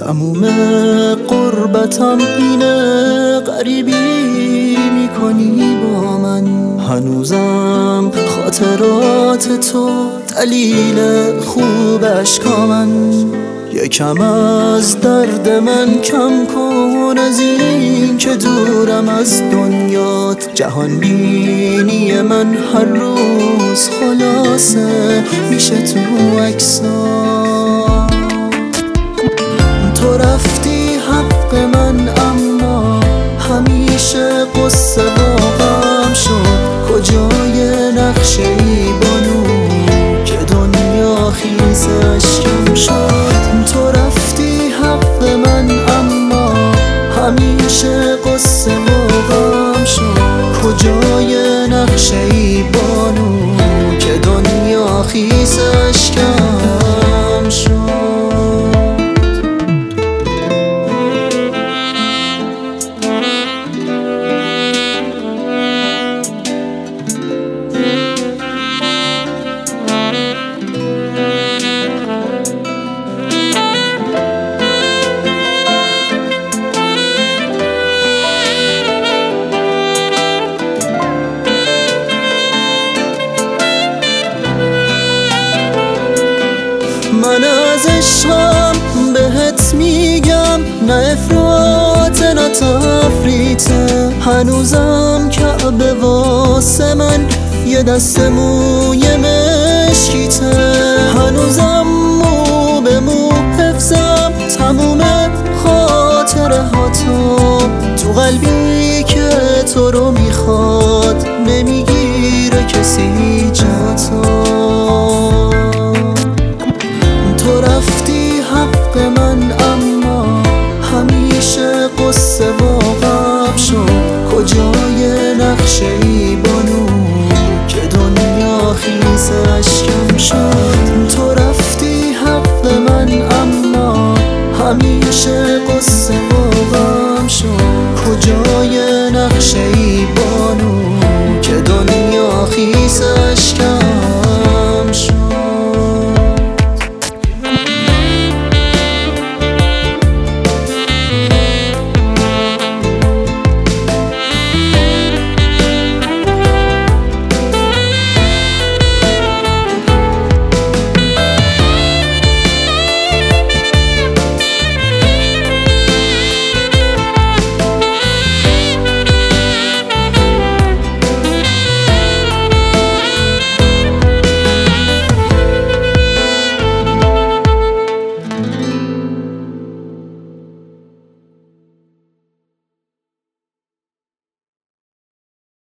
تموم قربتم اینه، غریبی میکنی با من. هنوزم خاطرات تو دلیل خوب اشکامن. یکم از درد من کم کن، از این که دورم از دنیات. جهان بینی من هر روز خلاصه میشه تو عکسات. تو رفتی حق من اما همیشه قصه واقعم شد. کجای نقشه ای بانو که دنیا خیز اشکم شد. تو رفتی حق من اما همیشه قصه واقعم شد. کجای نقشه ای بانو که دنیا خیز اشکم شد. من از عشقم بهت میگم، نه افراط نه تفریطه. هنوزم کعبه واسه من یه دست موی مشکیته. هنوزم مو به مو حفظم تموم خاطره ها تو قلبی که تو رو میخواد. نمیگیره کسی جاتو. تو رفتی حق من اما همیشه قصه واقعم شد. کجای نقشه ای بانو که دنیا خیز اشکم شد. تو رفتی حق من اما همیشه قصه واقعم شد. کجای نقشه ای بانو که دنیا خیز اشکم